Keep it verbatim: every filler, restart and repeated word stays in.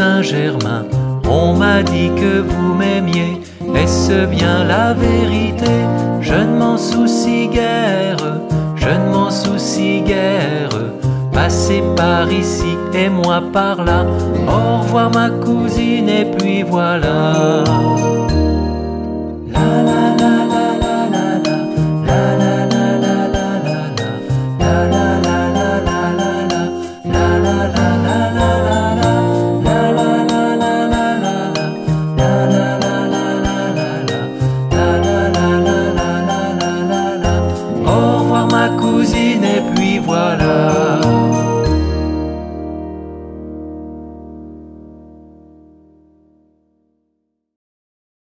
Saint-Germain, on m'a dit que vous m'aimiez. Est-ce bien la vérité? Je ne m'en soucie guère, je ne m'en soucie guère. Passez par ici et moi par là. Au revoir ma cousine et puis voilà.